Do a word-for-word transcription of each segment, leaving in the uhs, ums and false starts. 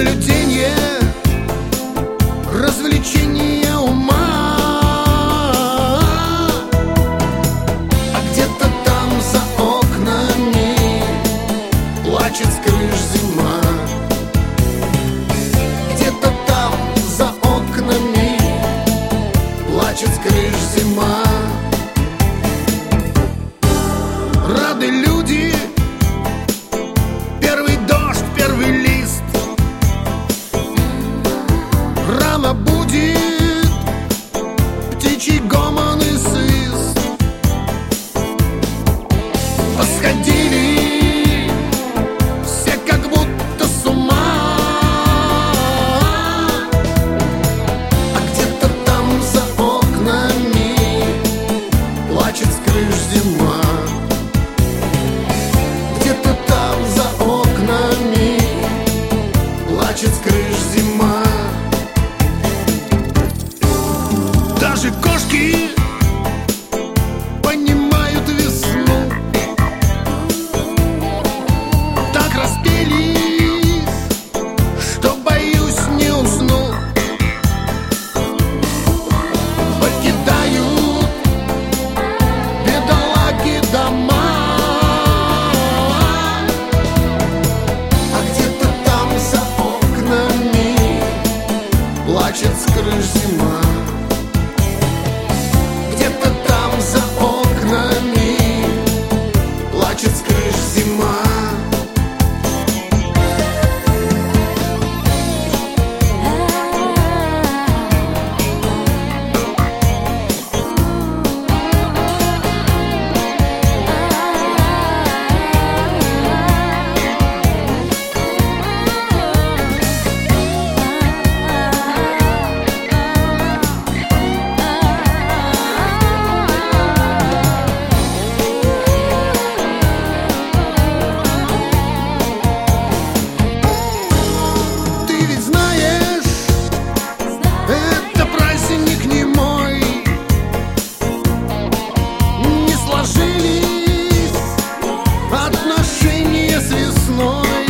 наблюдение, развлечение ума. А где-то там за окнами плачет с крыш зима. Где-то там за окнами плачет с крыш зима. Рады люди, первый дождь, первый лист. Рано будет птичий гомон и свист. Посходили все как будто с ума. А где-то там за окнами плачет с крыш зима. Где-то там за окнами плачет с крыш зима. Даже кошки понимают весну. Так распелись, что боюсь не усну. Покидают бедолаги дома. А где-то там за окнами плачет с крыш зима. Где-то там за окнами плачет с крыш зима. Отношения с весной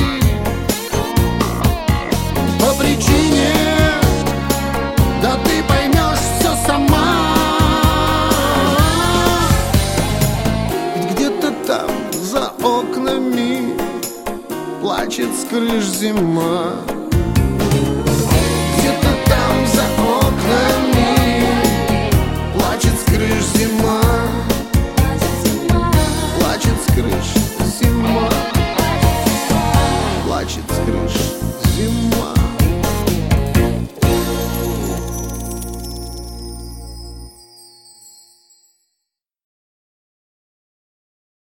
по причине, да ты поймешь все сама. Где-то там за окнами плачет с крыш зима. Где-то там за окнами плачет с крыш зима. Плачет с крыш зима. Плачет с крыш зима.